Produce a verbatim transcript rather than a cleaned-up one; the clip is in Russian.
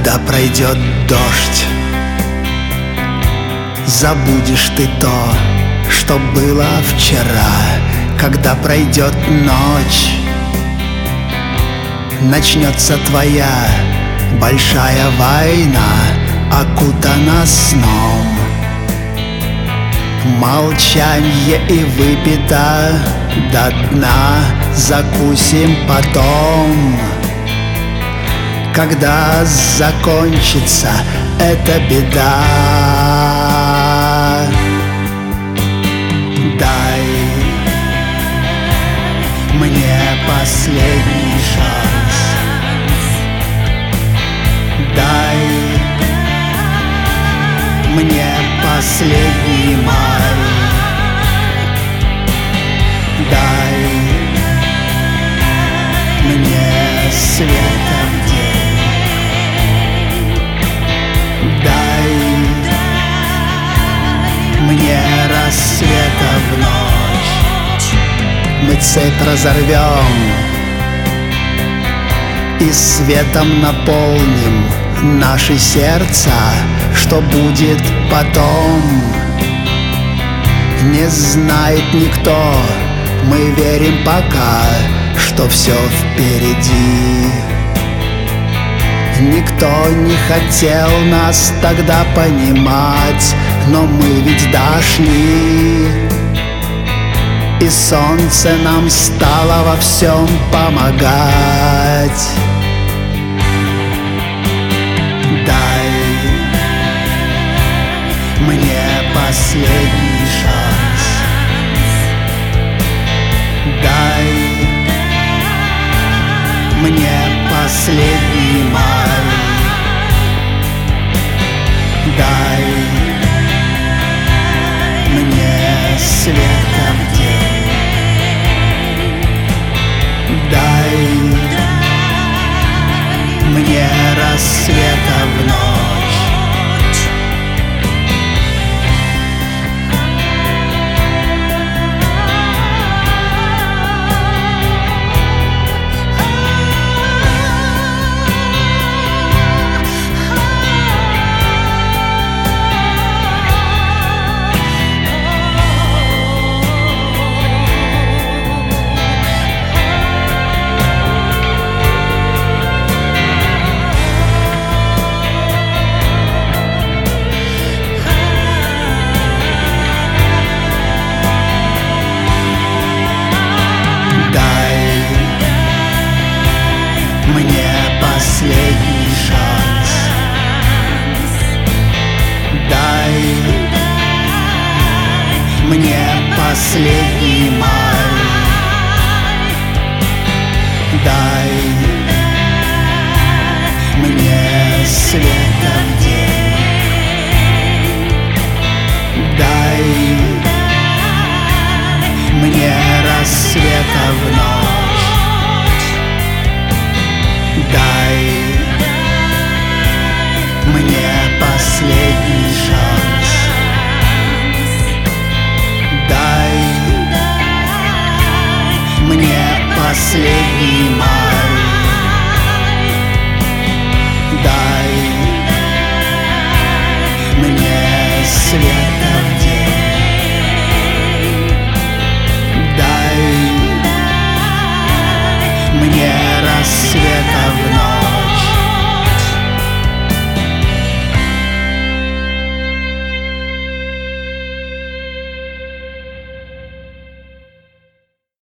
Когда пройдет дождь, забудешь ты то, что было вчера. Когда пройдет ночь, начнется твоя большая война, окутана сном. Молчанье и выпито до дна, закусим потом. Когда закончится эта беда, дай мне последний шанс. Дай мне последний май. Дай мне света в день. Дай мне рассвета в ночь. Мы цепь разорвем и светом наполним наши сердца. Что будет потом, не знает никто. Мы верим пока, что все впереди. Никто не хотел нас тогда понимать, но мы ведь дошли. И солнце нам стало во всем помогать. Дай мне последний шанс. Дай мне последний май. Дай мне света в день. Дай мне рассвета в ночь. Мне последний шанс. Дай мне последний май. Дай мне света в день. Дай мне рассвета в ночь. Дай мне последний шанс. Дай мне последний май. Дай мне света